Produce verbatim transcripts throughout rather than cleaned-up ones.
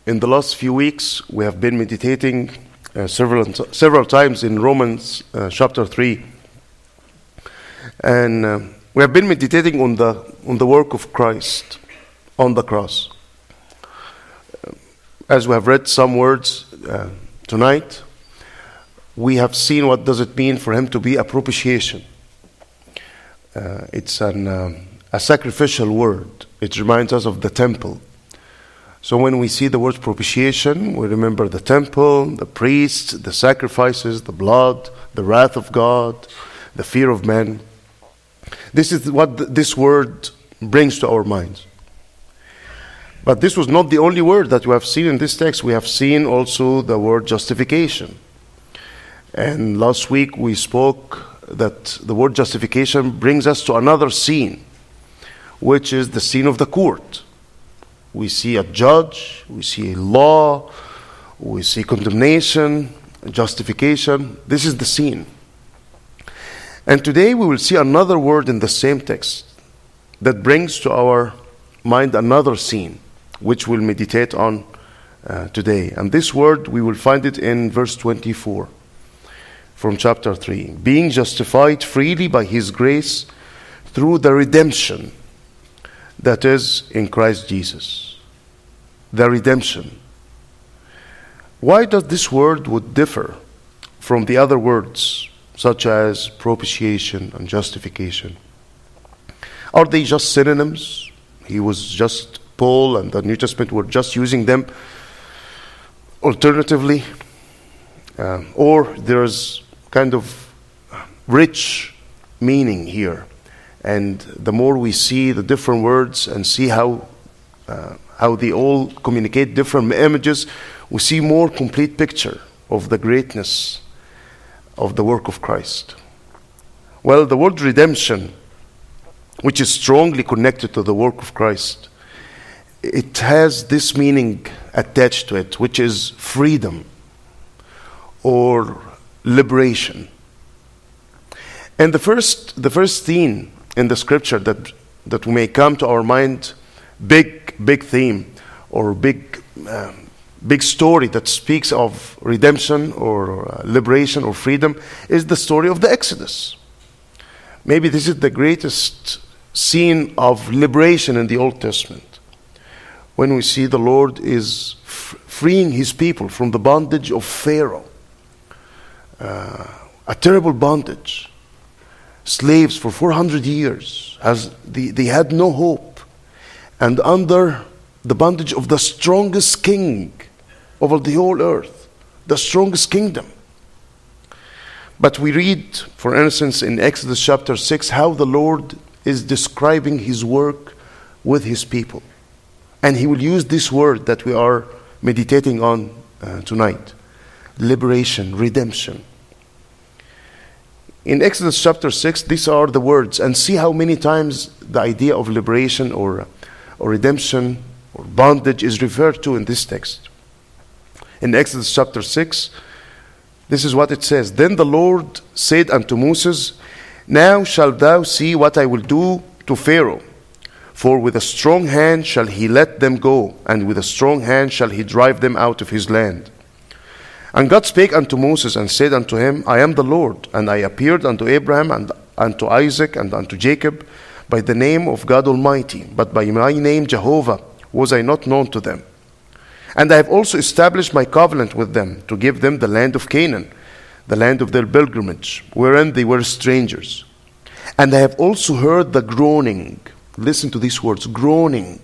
In the last few weeks, we have been meditating uh, several several times in Romans uh, chapter three, and uh, we have been meditating on the on the work of Christ on the cross. As we have read some words uh, tonight, we have seen what does it mean for him to be a propitiation. Uh, it's an um, a sacrificial word. It reminds us of the temple. So when we see the word propitiation, we remember the temple, the priests, the sacrifices, the blood, the wrath of God, the fear of men. This is what th- this word brings to our minds. But this was not the only word that we have seen in this text. We have seen also the word justification. And last week we spoke that the word justification brings us to another scene, which is the scene of the court. We see a judge, we see a law, we see condemnation, justification. This is the scene. And today we will see another word in the same text that brings to our mind another scene, which we'll meditate on uh, today. And this word, we will find it in verse twenty-four from chapter three. Being justified freely by his grace through the redemption that is in Christ Jesus. The redemption. Why does this word would differ from the other words, such as propitiation and justification? Are they just synonyms? He was just, Paul and the New Testament were just using them alternatively? Uh, or there's kind of rich meaning here. And the more we see the different words and see how uh, how they all communicate different images, we see more complete picture of the greatness of the work of Christ. Well, the word redemption, which is strongly connected to the work of Christ, it has this meaning attached to it, which is freedom or liberation. And the first the first theme in the scripture that that may come to our mind, big big theme or big uh, big story that speaks of redemption or uh, liberation or freedom, is the story of the Exodus. Maybe this is the greatest scene of liberation in the Old Testament, when we see the Lord is f- freeing his people from the bondage of Pharaoh, uh, a terrible bondage. Slaves for four hundred years, as they, they had no hope, and under the bondage of the strongest king over the whole earth, the strongest kingdom. But we read, for instance, in Exodus chapter six, how the Lord is describing his work with his people. And he will use this word that we are meditating on uh, tonight: liberation, redemption. In Exodus chapter six, these are the words, and see how many times the idea of liberation or, or redemption or bondage is referred to in this text. In Exodus chapter six, this is what it says: Then the Lord said unto Moses, Now shalt thou see what I will do to Pharaoh, for with a strong hand shall he let them go, and with a strong hand shall he drive them out of his land. And God spake unto Moses and said unto him, I am the Lord, and I appeared unto Abraham and unto Isaac and unto Jacob by the name of God Almighty, but by my name Jehovah was I not known to them. And I have also established my covenant with them, to give them the land of Canaan, the land of their pilgrimage, wherein they were strangers. And I have also heard the groaning, listen to these words, groaning,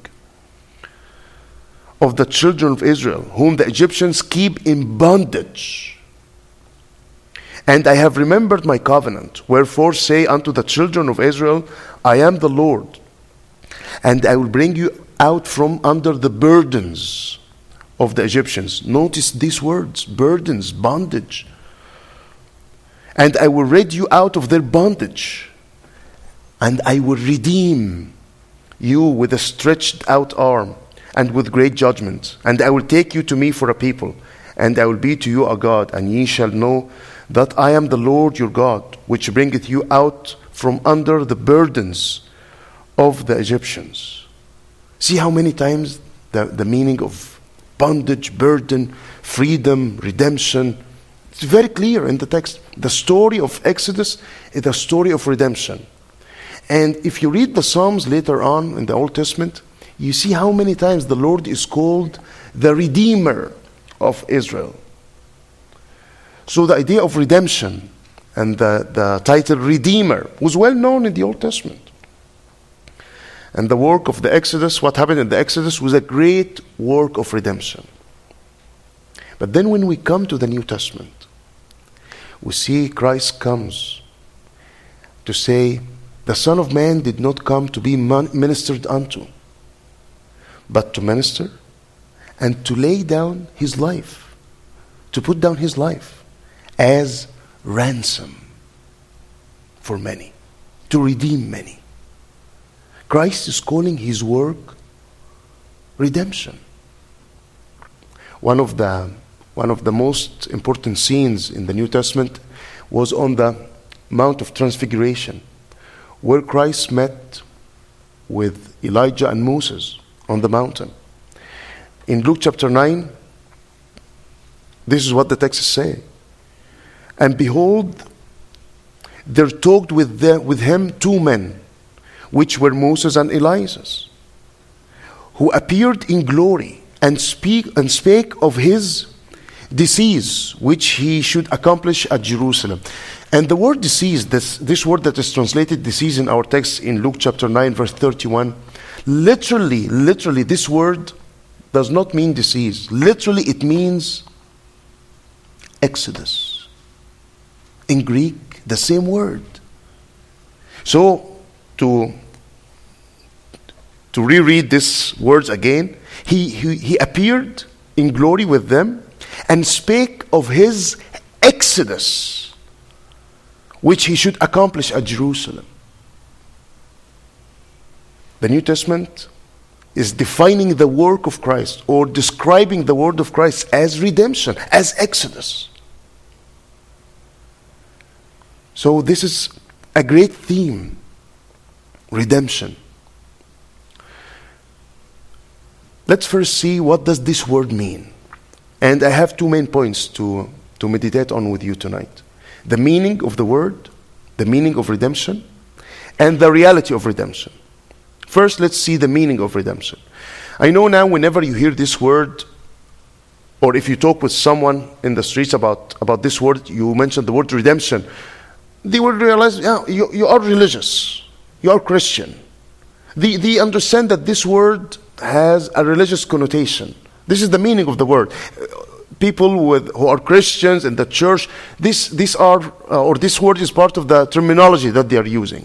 of the children of Israel, whom the Egyptians keep in bondage. And I have remembered my covenant. Wherefore say unto the children of Israel, I am the Lord, and I will bring you out from under the burdens of the Egyptians. Notice these words: burdens, bondage. And I will rid you out of their bondage, and I will redeem you with a stretched out arm, and with great judgment. And I will take you to me for a people, and I will be to you a God, and ye shall know that I am the Lord your God, which bringeth you out from under the burdens of the Egyptians. See how many times the, the meaning of bondage, burden, freedom, redemption. It's very clear in the text. The story of Exodus is the story of redemption. And if you read the Psalms later on in the Old Testament, you see how many times the Lord is called the Redeemer of Israel. So the idea of redemption and the, the title Redeemer was well known in the Old Testament. And the work of the Exodus, what happened in the Exodus was a great work of redemption. But then when we come to the New Testament, we see Christ comes to say, the Son of Man did not come to be ministered unto, but to minister and to lay down his life, to put down his life as ransom for many, to redeem many. Christ is calling his work redemption. One of the one of the most important scenes in the New Testament was on the Mount of Transfiguration, where Christ met with Elijah and Moses on the mountain. In Luke chapter nine, this is what the text is saying. And behold, there talked with, the, with him two men, which were Moses and Elias, who appeared in glory and speak and spake of his disease, which he should accomplish at Jerusalem. And the word disease, this, this word that is translated disease in our text in Luke chapter nine, verse thirty-one, literally, literally, this word does not mean disease. Literally, it means Exodus. In Greek, the same word. So, to, to reread these words again, he, he, he appeared in glory with them and spake of his exodus, which he should accomplish at Jerusalem. The New Testament is defining the work of Christ or describing the word of Christ as redemption, as exodus. So this is a great theme, redemption. Let's first see what does this word mean. And I have two main points to, to meditate on with you tonight. The meaning of the word, the meaning of redemption, and the reality of redemption. First, let's see the meaning of redemption. I know now whenever you hear this word, or if you talk with someone in the streets about, about this word, you mention the word redemption, they will realize, yeah, you, you are religious. You are Christian. They, they understand that this word has a religious connotation. This is the meaning of the word. People with, who are Christians in the church, this, these are, uh, or this word is part of the terminology that they are using.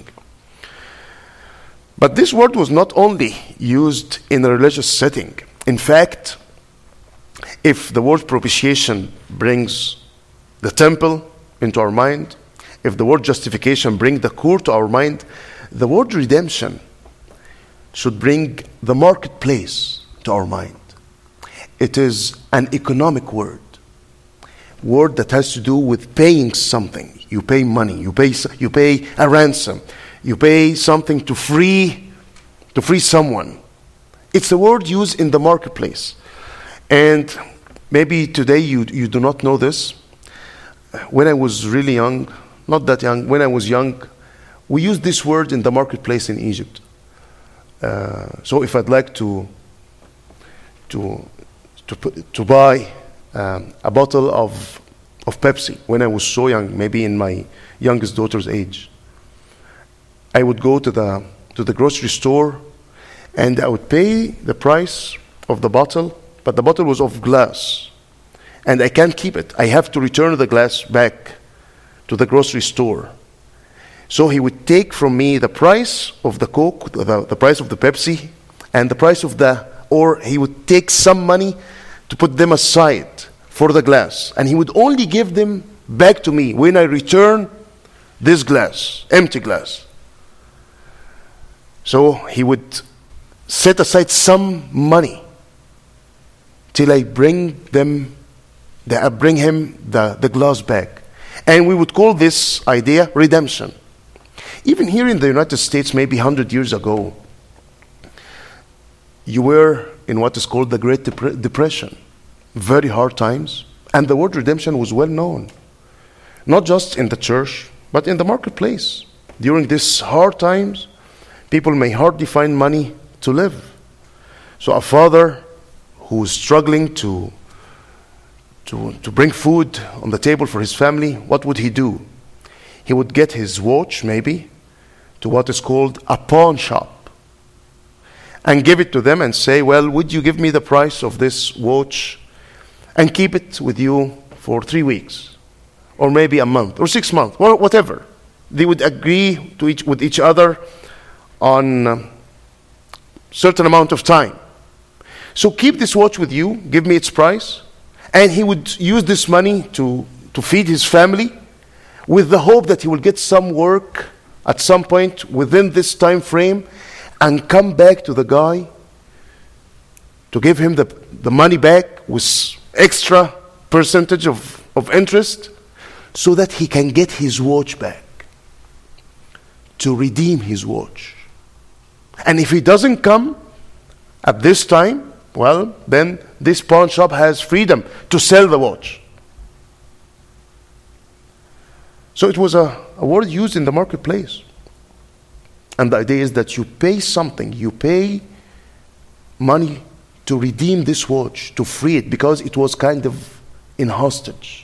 But this word was not only used in a religious setting. In fact, if the word propitiation brings the temple into our mind, if the word justification brings the court to our mind, the word redemption should bring the marketplace to our mind. It is an economic word. Word that has to do with paying something. You pay money, you pay you pay a ransom, you pay something to free to free someone. It's a word used in the marketplace. And maybe today you you do not know this. When I was really young, not that young, when I was young, we used this word in the marketplace in Egypt. Uh, so if I'd like to to to to buy um, a bottle of of Pepsi when I was so young, maybe in my youngest daughter's age, I would go to the to the grocery store and I would pay the price of the bottle, but the bottle was of glass, and I can't keep it. I have to return the glass back to the grocery store. So he would take from me the price of the Coke, the, the price of the Pepsi, and the price of the, or he would take some money to put them aside for the glass. And he would only give them back to me when I return this glass, empty glass. So he would set aside some money till I bring them, the, I bring him the, the glass back. And we would call this idea redemption. Even here in the United States, maybe one hundred years ago, you were in what is called the Great Dep- Depression. very hard times, and the word redemption was well known, not just in the church, but in the marketplace. During these hard times, people may hardly find money to live. So a father who is struggling to, to, to bring food on the table for his family, what would he do? He would get his watch, maybe, to what is called a pawn shop, and give it to them and say, well, would you give me the price of this watch and keep it with you for three weeks, or maybe a month, or six months, or whatever. They would agree to each, with each other on a certain amount of time. So keep this watch with you, give me its price, and he would use this money to, to feed his family with the hope that he will get some work at some point within this time frame and come back to the guy to give him the, the money back with extra percentage of, of interest so that he can get his watch back, to redeem his watch. And if he doesn't come at this time, well, then this pawn shop has freedom to sell the watch. So it was a, a word used in the marketplace. And the idea is that you pay something, you pay money to redeem this watch, to free it, because it was kind of in hostage.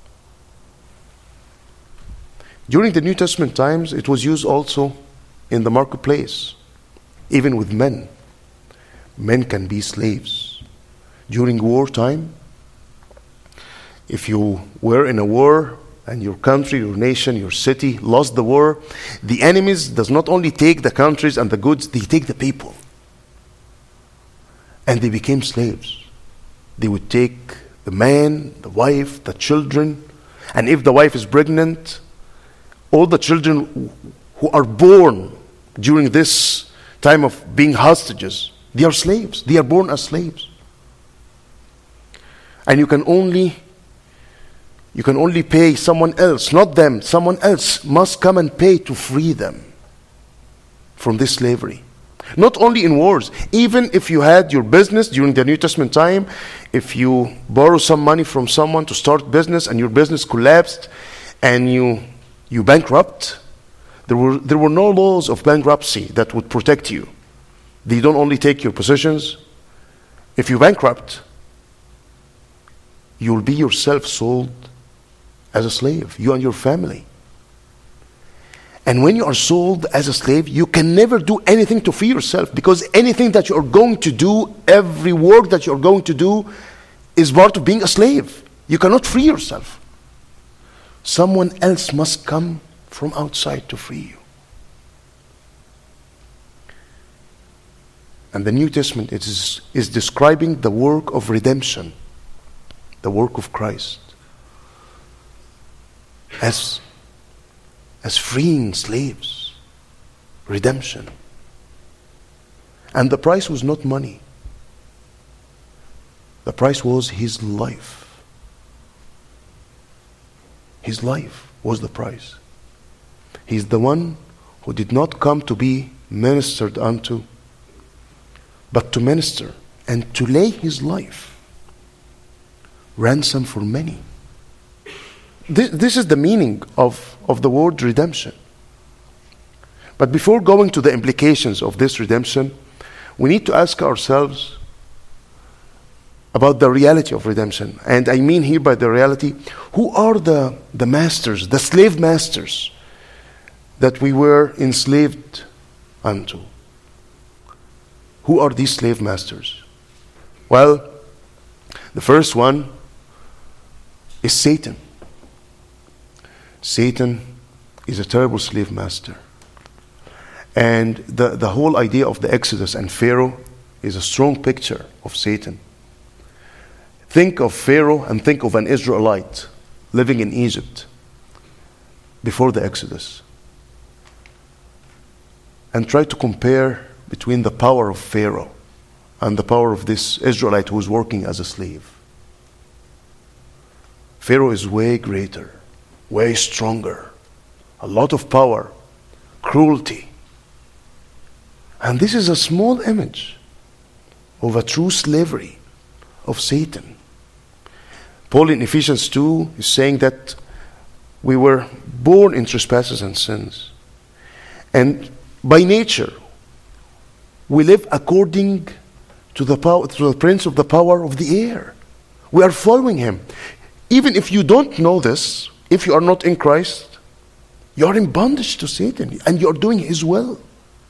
During the New Testament times, it was used also in the marketplace, even with men. Men can be slaves. During wartime, if you were in a war and your country, your nation, your city lost the war, the enemies does not only take the countries and the goods, they take the people. And they became slaves. They would take the man, the wife, the children, and if the wife is pregnant, all the children who are born during this time of being hostages, they are slaves. They are born as slaves. And you can only you can only pay someone else, not them. Someone else must come and pay to free them from this slavery. Not only in wars, even if you had your business during the New Testament time, if you borrow some money from someone to start business and your business collapsed and you you bankrupt, there were there were no laws of bankruptcy that would protect you. They don't only take your possessions. If you bankrupt, you'll be yourself sold as a slave, you and your family. And when you are sold as a slave, you can never do anything to free yourself, because anything that you're going to do, every work that you're going to do, is part of being a slave. You cannot free yourself. Someone else must come from outside to free you. And the New Testament is, is describing the work of redemption, the work of Christ, as, as freeing slaves, redemption. And the price was not money. The price was his life. His life was the price. He's the one who did not come to be ministered unto, but to minister and to lay his life ransom for many. This, this is the meaning of, of the word redemption. But before going to the implications of this redemption, we need to ask ourselves about the reality of redemption. And I mean here by the reality, who are the, the masters, the slave masters that we were enslaved unto? Who are these slave masters? Well, the first one is Satan. Satan is a terrible slave master. And the, the whole idea of the Exodus and Pharaoh is a strong picture of Satan. Think of Pharaoh and think of an Israelite living in Egypt before the Exodus. And try to compare between the power of Pharaoh and the power of this Israelite who is working as a slave. Pharaoh is way greater, way stronger, a lot of power, cruelty. And this is a small image of a true slavery of Satan. Paul in Ephesians two is saying that we were born in trespasses and sins. And by nature, we live according to the power, to the prince of the power of the air. We are following him. Even if you don't know this, if you are not in Christ, you are in bondage to Satan and you are doing his will.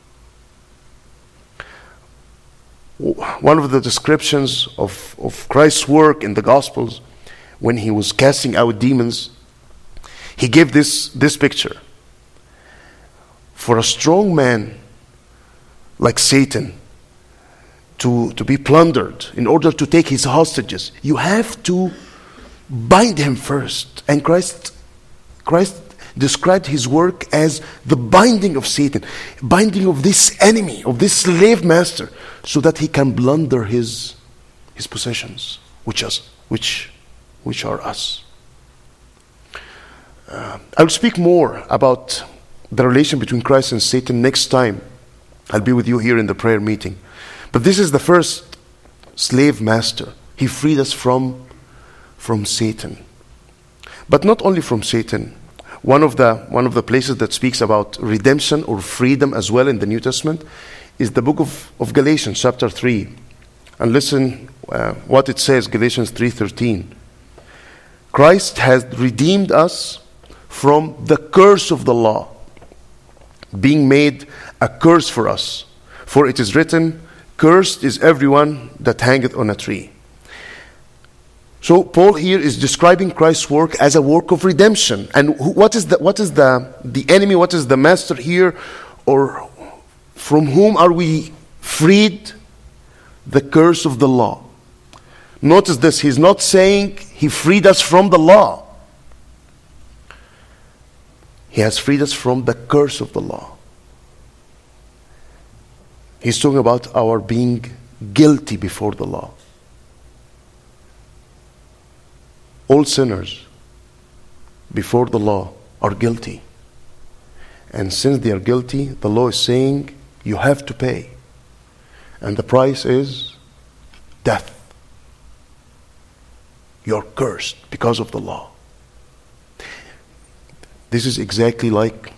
One of the descriptions of, of Christ's work in the Gospels, when he was casting out demons, he gave this, this picture. For a strong man like Satan to, to be plundered in order to take his hostages, you have to bind him first. And Christ, Christ described his work as the binding of Satan, binding of this enemy, of this slave master, so that he can plunder his, his possessions, which, is, which, which are us. Uh, I'll speak more about the relation between Christ and Satan next time. I'll be with you here in the prayer meeting. But this is the first slave master. He freed us from, from Satan. But not only from Satan. One of the one of the places that speaks about redemption or freedom as well in the New Testament is the book of, of Galatians, chapter three. And listen uh, what it says, Galatians three thirteen. Christ has redeemed us from the curse of the law, being made a curse for us. For it is written, cursed is everyone that hangeth on a tree. So Paul here is describing Christ's work as a work of redemption. And who, what is the what is the the enemy? What is the master here? Or from whom are we freed? The curse of the law. Notice this, he's not saying he freed us from the law. He has freed us from the curse of the law. He's talking about our being guilty before the law. All sinners before the law are guilty. And since they are guilty, the law is saying you have to pay. And the price is death. You're cursed because of the law. This is exactly like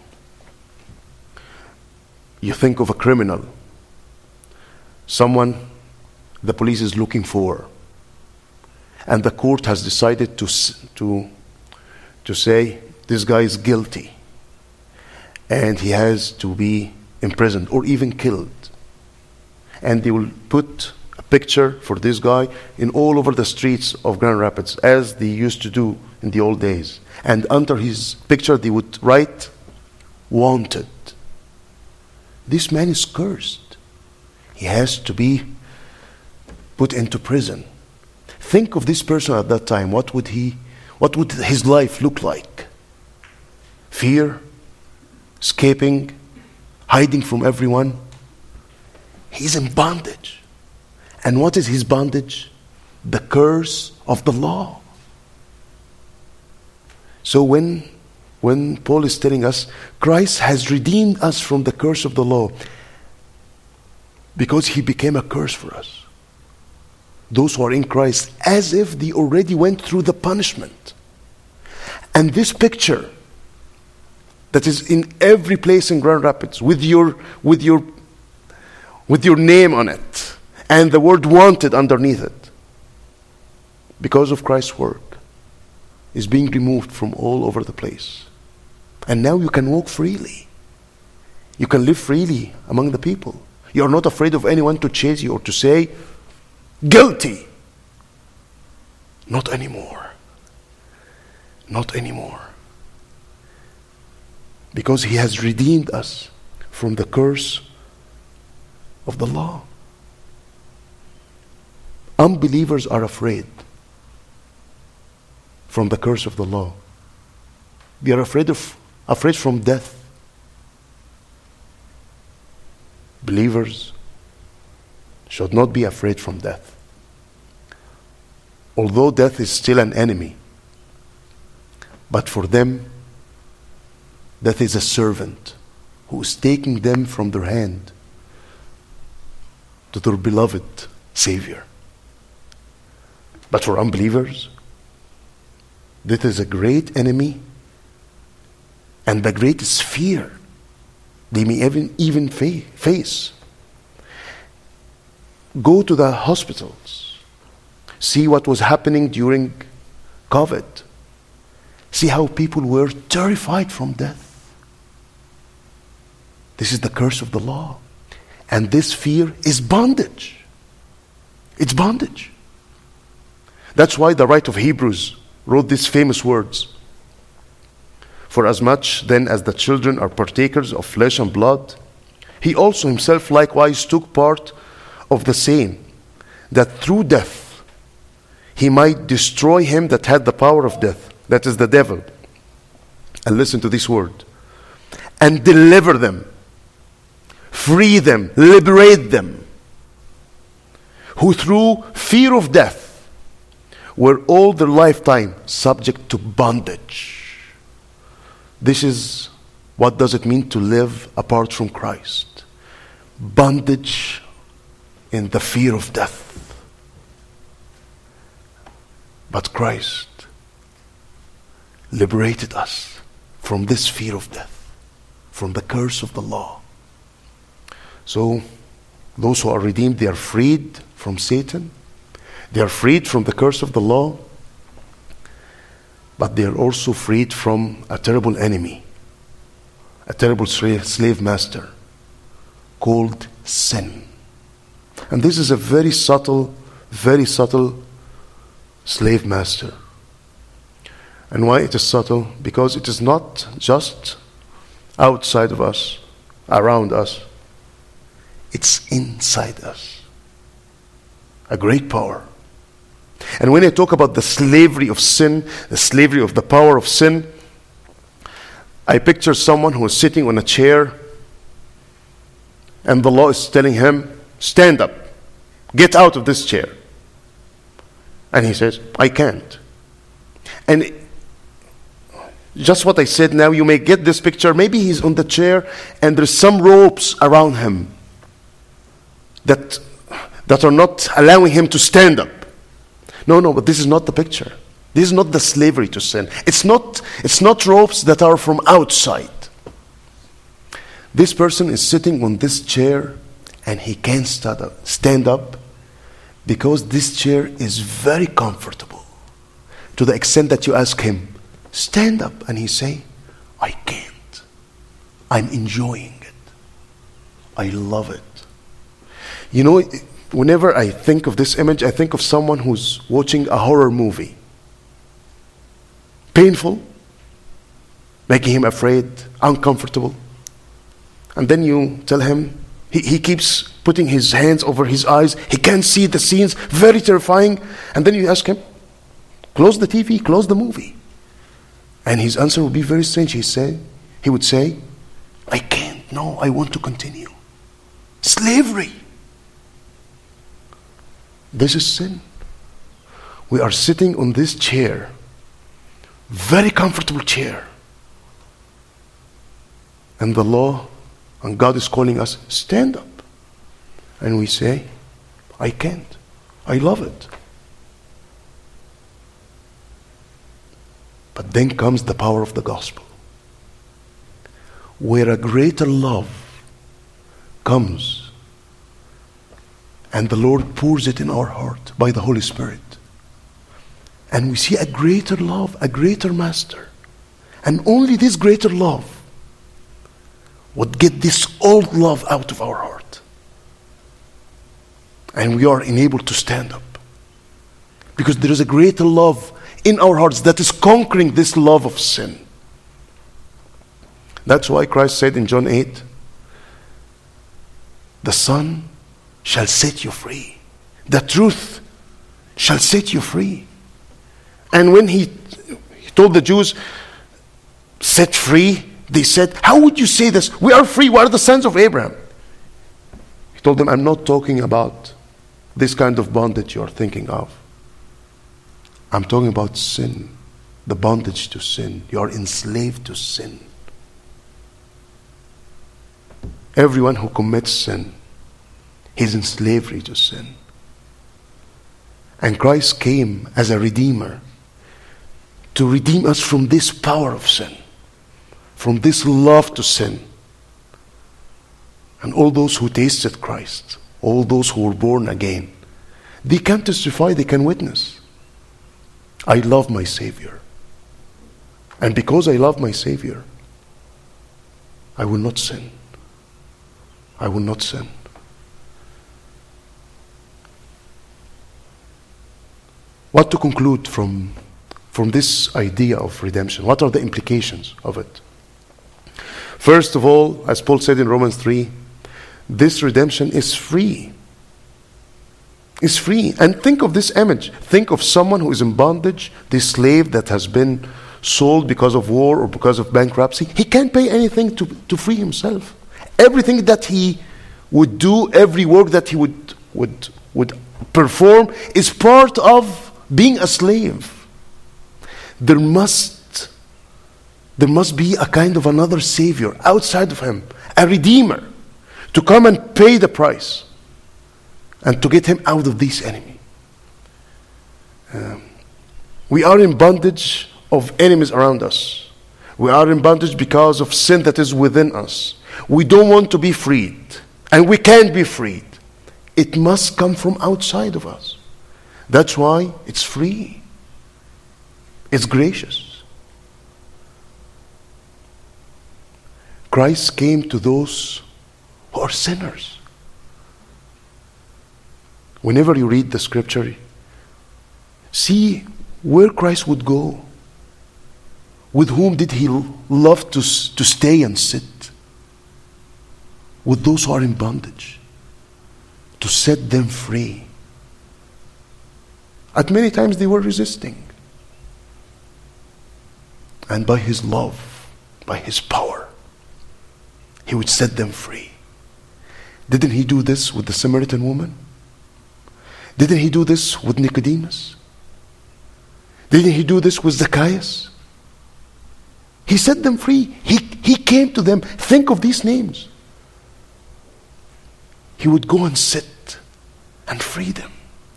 you think of a criminal. Someone the police is looking for. And the court has decided to, to, to say, this guy is guilty. And he has to be imprisoned or even killed. And they will put a picture for this guy in all over the streets of Grand Rapids, as they used to do in the old days. And under his picture they would write, wanted. This man is cursed. He has to be put into prison. Think of this person at that time. What would he, what would his life look like? Fear, escaping, hiding from everyone. He's in bondage. And what is his bondage? The curse of the law. So when, when Paul is telling us, Christ has redeemed us from the curse of the law, because he became a curse for us. Those who are in Christ, as if they already went through the punishment. And this picture that is in every place in Grand Rapids, with your with your with your name on it and the word wanted underneath it, because of Christ's work, is being removed from all over the place. And now you can walk freely. You can live freely among the people. You are not afraid of anyone to chase you or to say, guilty. Not anymore. Not anymore. Because he has redeemed us from the curse of the law. Unbelievers are afraid from the curse of the law. They are afraid of afraid from death. Believers should not be afraid from death. Although death is still an enemy, but for them, death is a servant who is taking them from their hand to their beloved Savior. But for unbelievers, This is a great enemy and the greatest fear they may even, even fa- face. Go to the hospitals. See what was happening during COVID. See how people were terrified from death. This is the curse of the law. And this fear is bondage. It's bondage. That's why the writer of Hebrews wrote these famous words. For as much then as the children are partakers of flesh and blood, he also himself likewise took part of the same, that through death he might destroy him that had the power of death, that is the devil. And listen to this word. And deliver them, free them, liberate them, who through fear of death were all their lifetime subject to bondage. This is what does it mean to live apart from Christ. Bondage in the fear of death. But Christ liberated us from this fear of death, from the curse of the law. So those who are redeemed, they are freed from Satan. They are freed from the curse of the law. But they are also freed from a terrible enemy, a terrible slave master called sin. And this is a very subtle, very subtle slave master. And why it is subtle? Because it is not just outside of us, around us. It's inside us. A great power. And when I talk about the slavery of sin, the slavery of the power of sin, I picture someone who is sitting on a chair and the law is telling him, stand up, get out of this chair. And he says, I can't. And just what I said now, you may get this picture. Maybe he's on the chair and there's some ropes around him that, that are not allowing him to stand up. No, no, but this is not the picture. This is not the slavery to sin. It's not, it's not ropes that are from outside. This person is sitting on this chair and he can't stand up, stand up because this chair is very comfortable to the extent that you ask him, stand up, and he say, I can't. I'm enjoying it. I love it. You know, whenever I think of this image, I think of someone who's watching a horror movie. Painful, making him afraid, uncomfortable. And then you tell him, he, he keeps putting his hands over his eyes. He can't see the scenes, very terrifying. And then you ask him, close the T V, close the movie. And his answer would be very strange. He said, he would say, I can't, no, I want to continue. Slavery. This is sin. We are sitting on this chair, very comfortable chair. And the law, and God is calling us, stand up. And we say, I can't. I love it. But then comes the power of the gospel, where a greater love comes and the Lord pours it in our heart by the Holy Spirit. And we see a greater love, a greater master. And only this greater love would get this old love out of our heart. And we are enabled to stand up. Because there is a greater love in our hearts that is conquering this love of sin. That's why Christ said in John eight, the Son shall set you free. The truth shall set you free. And when he, he told the Jews, set free, they said, how would you say this? We are free. We are the sons of Abraham. He told them, I'm not talking about this kind of bondage you're thinking of. I'm talking about sin, the bondage to sin. You are enslaved to sin. Everyone who commits sin, he's in slavery to sin. And Christ came as a redeemer to redeem us from this power of sin, from this love to sin. And all those who tasted Christ, all those who were born again, they can testify, they can witness. I love my Savior. And because I love my Savior, I will not sin. I will not sin. What to conclude from, from this idea of redemption? What are the implications of it? First of all, as Paul said in Romans three, this redemption is free. It's free. And think of this image. Think of someone who is in bondage, this slave that has been sold because of war or because of bankruptcy. He can't pay anything to, to free himself. Everything that he would do, every work that he would, would, would perform is part of being a slave. There must, there must be a kind of another savior outside of him, a redeemer, to come and pay the price and to get him out of this enemy. Um, we are in bondage of enemies around us. We are in bondage because of sin that is within us. We don't want to be freed, and we can't be freed. It must come from outside of us. That's why it's free. It's gracious. Christ came to those who are sinners. Whenever you read the scripture, see where Christ would go. With whom did he love to, to stay and sit? With those who are in bondage, to set them free. At many times they were resisting. And by his love, by his power, he would set them free. Didn't he do this with the Samaritan woman? Didn't he do this with Nicodemus? Didn't he do this with Zacchaeus? He set them free. He, he came to them. Think of these names. He would go and sit and free them.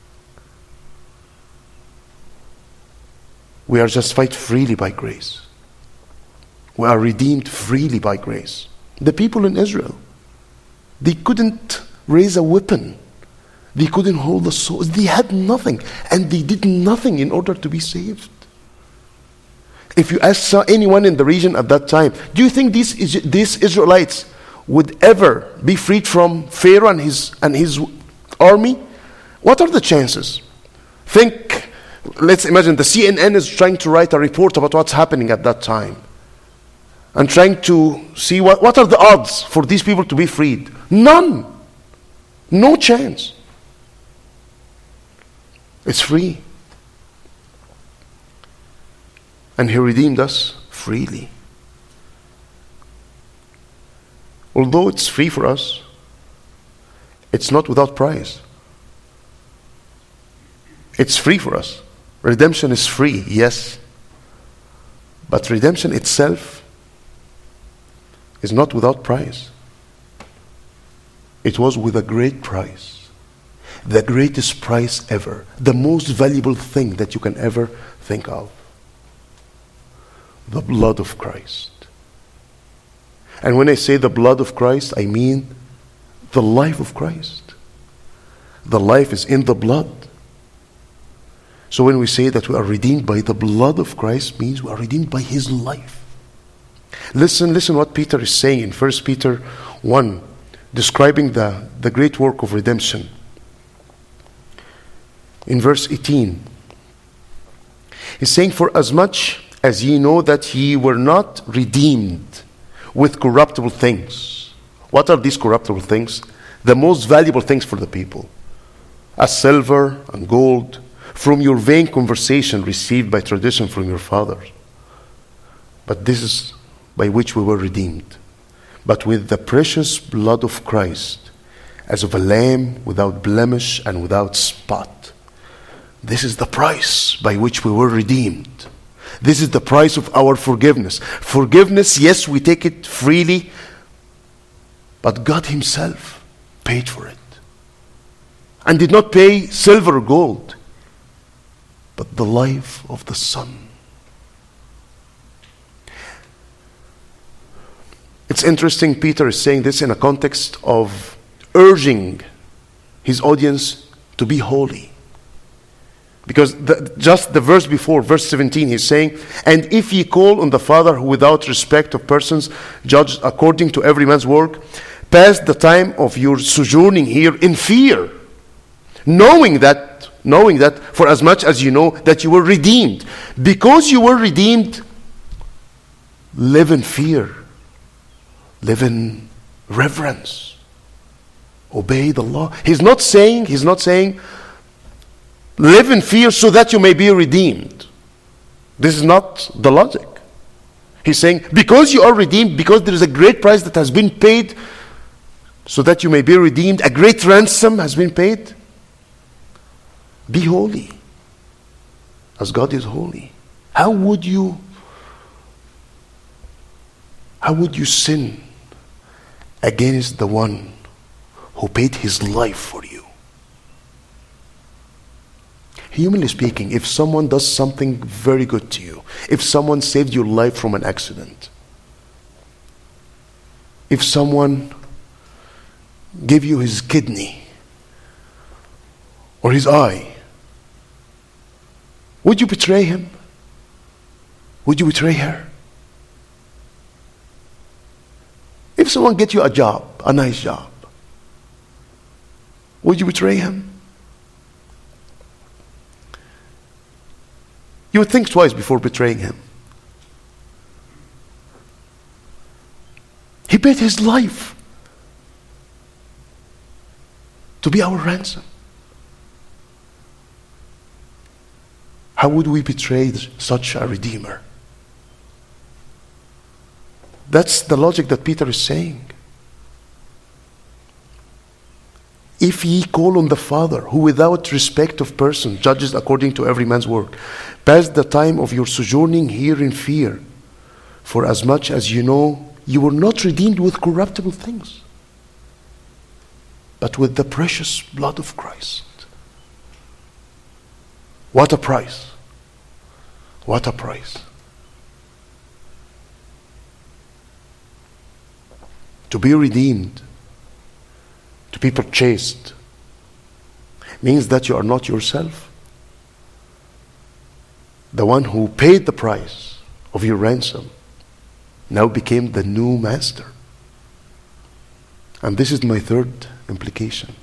We are justified freely by grace. We are redeemed freely by grace. The people in Israel, they couldn't raise a weapon. They couldn't hold a sword. They had nothing. And they did nothing in order to be saved. If you ask anyone in the region at that time, do you think these, these Israelites would ever be freed from Pharaoh and his, and his army? What are the chances? Think, let's imagine the C N N is trying to write a report about what's happening at that time. And trying to see what, what are the odds for these people to be freed. None. No chance. It's free. And he redeemed us freely. Although it's free for us, it's not without price. It's free for us. Redemption is free, yes. But redemption itself is not without price. It was with a great price. The greatest price ever. The most valuable thing that you can ever think of. The blood of Christ. And when I say the blood of Christ, I mean the life of Christ. The life is in the blood. So when we say that we are redeemed by the blood of Christ, means we are redeemed by his life. Listen, listen what Peter is saying in First Peter one, describing the, the great work of redemption. In verse eighteen, he's saying, for as much as ye know that ye were not redeemed with corruptible things. What are these corruptible things? The most valuable things for the people. As silver and gold, from your vain conversation received by tradition from your fathers. But this is by which we were redeemed. But with the precious blood of Christ, as of a lamb without blemish and without spot. This is the price by which we were redeemed. This is the price of our forgiveness. Forgiveness, yes, we take it freely, but God himself paid for it. And did not pay silver or gold, but the life of the Son. It's interesting, Peter is saying this in a context of urging his audience to be holy. Because the, just the verse before, verse seventeen, he's saying, and if ye call on the Father who without respect of persons judged according to every man's work, pass the time of your sojourning here in fear, knowing that, knowing that for as much as you know that you were redeemed. Because you were redeemed, live in fear, live in reverence, obey the law. He's not saying, he's not saying, live in fear so that you may be redeemed. This is not the logic. He's saying, because you are redeemed, because there is a great price that has been paid so that you may be redeemed, a great ransom has been paid, be holy as God is holy. How would you, how would you sin against the one who paid his life for you? Humanly speaking, if someone does something very good to you, if someone saved your life from an accident, if someone gave you his kidney or his eye, would you betray him? Would you betray her? If someone gets you a job, a nice job, would you betray him? You would think twice before betraying him. He paid his life to be our ransom. How would we betray such a Redeemer? That's the logic that Peter is saying. If ye call on the Father, who without respect of person judges according to every man's work, pass the time of your sojourning here in fear, for as much as you know you were not redeemed with corruptible things, but with the precious blood of Christ. What a price! What a price! To be redeemed, to be purchased, means that you are not yourself. The one who paid the price of your ransom now became the new master. And this is my third implication.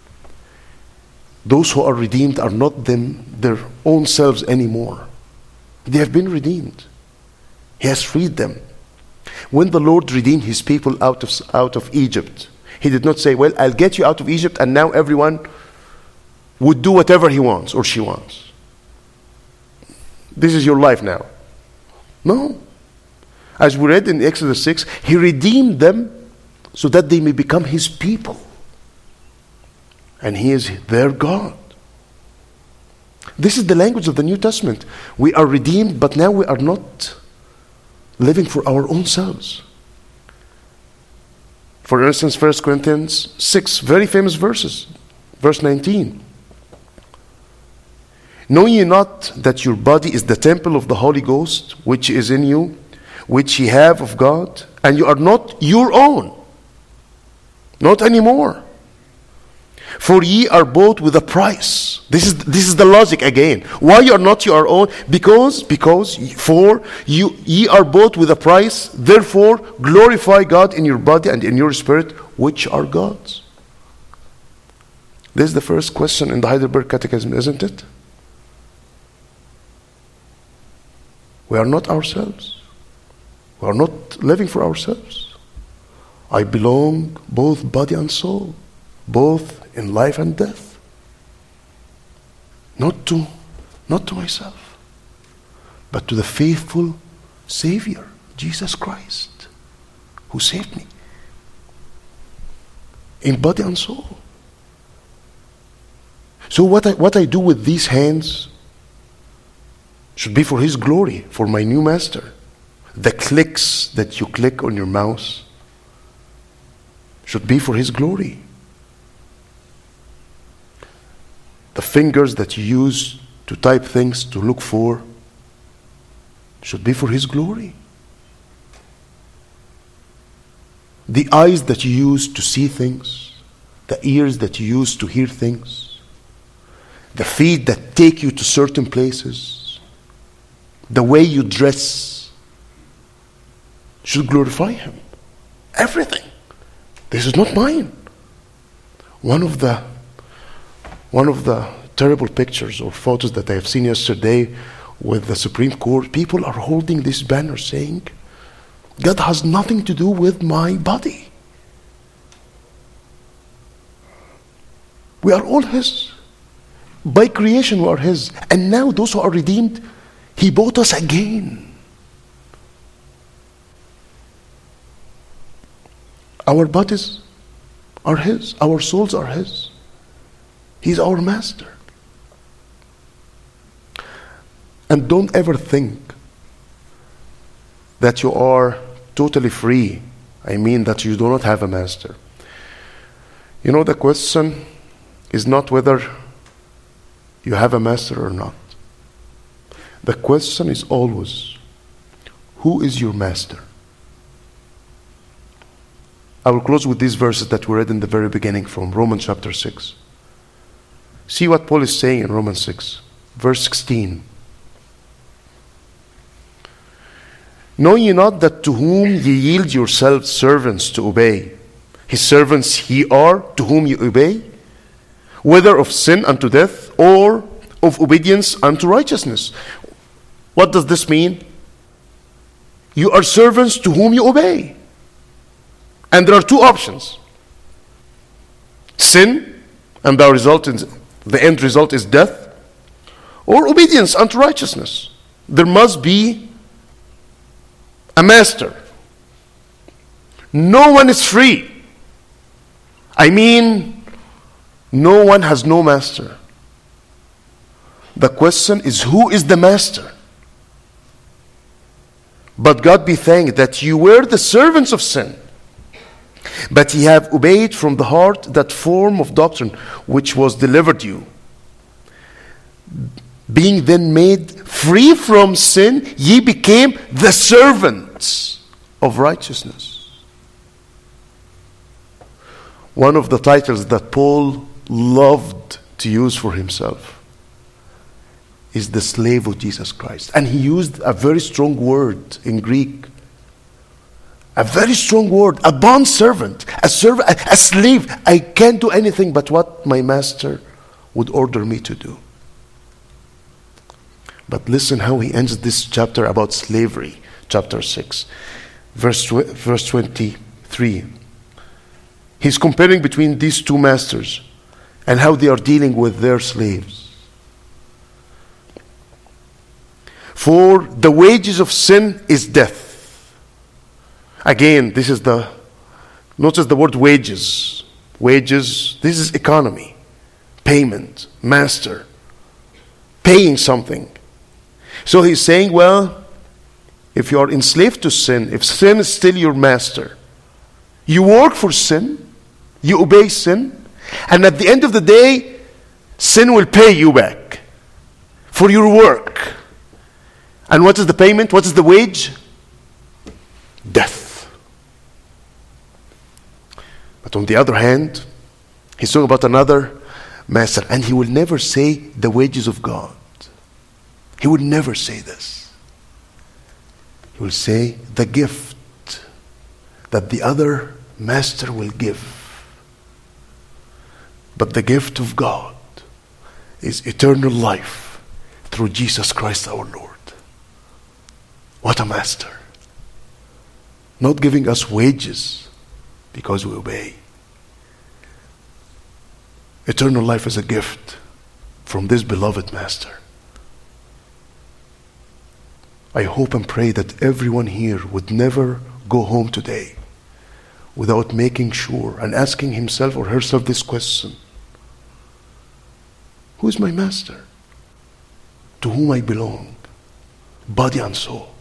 Those who are redeemed are not them their own selves anymore. They have been redeemed. He has freed them. When the Lord redeemed his people out of, out of Egypt, he did not say, well, I'll get you out of Egypt and now everyone would do whatever he wants or she wants. This is your life now. No. As we read in Exodus six, he redeemed them so that they may become his people. And he is their God. This is the language of the New Testament. We are redeemed, but now we are not living for our own selves. For instance, First Corinthians six, very famous verses. Verse nineteen. Know ye not that your body is the temple of the Holy Ghost, which is in you, which ye have of God, and you are not your own? Not anymore. For ye are bought with a price. This is this is the logic again. Why you are not your own? Because because for you ye are bought with a price. Therefore glorify God in your body and in your spirit, which are God's. This is the first question in the Heidelberg Catechism, isn't it? We are not ourselves. We are not living for ourselves. I belong both body and soul, both in life and death. Not to, not to myself, but to the faithful Savior, Jesus Christ, who saved me in body and soul. So what I, what I do with these hands should be for his glory, for my new master. The clicks that you click on your mouse should be for his glory. The fingers that you use to type things, to look for, should be for his glory. the eyes that you use to see things, the ears that you use to hear things, the feet that take you to certain places, the way you dress should glorify Him. Everything. This is not mine. One of the one of the terrible pictures or photos that I have seen yesterday with the Supreme Court, people are holding this banner saying, God has nothing to do with my body. We are all His. By creation we are His. And now those who are redeemed, He bought us again. Our bodies are His. Our souls are His. He's our master. And don't ever think that you are totally free. I mean that you do not have a master. You know, the question is not whether you have a master or not. The question is always, who is your master? I will close with these verses that we read in the very beginning from Romans chapter six. See what Paul is saying in Romans six, verse sixteen. Know ye not that to whom ye yield yourselves servants to obey, His servants ye are to whom ye obey, whether of sin unto death or of obedience unto righteousness? What does this mean? You are servants to whom you obey. And there are two options. Sin, and the result is, the end result is death, or obedience unto righteousness. There must be a master. No one is free. I mean, no one has no master. The question is, who is the master? But God be thanked that you were the servants of sin, but ye have obeyed from the heart that form of doctrine which was delivered you. Being then made free from sin, ye became the servants of righteousness. One of the titles that Paul loved to use for himself is the slave of Jesus Christ. And he used a very strong word in Greek. A very strong word, a bond servant, a servant, a, a slave. I can't do anything but what my master would order me to do. But listen how he ends this chapter about slavery, chapter six, verse, verse twenty-three. He's comparing between these two masters and how they are dealing with their slaves. For the wages of sin is death. Again, this is the, notice the word wages. Wages, this is economy, payment, master, paying something. So he's saying, well, if you are enslaved to sin, if sin is still your master, you work for sin, you obey sin, and at the end of the day, sin will pay you back for your work. And what is the payment? What is the wage? Death. But on the other hand, he's talking about another master, and he will never say the wages of God. He would never say this. He will say the gift that the other master will give. But the gift of God is eternal life through Jesus Christ our Lord. What a master. Not giving us wages because we obey. Eternal life is a gift from this beloved master. I hope and pray that everyone here would never go home today without making sure and asking himself or herself this question. Who is my master? To whom I belong, body and soul.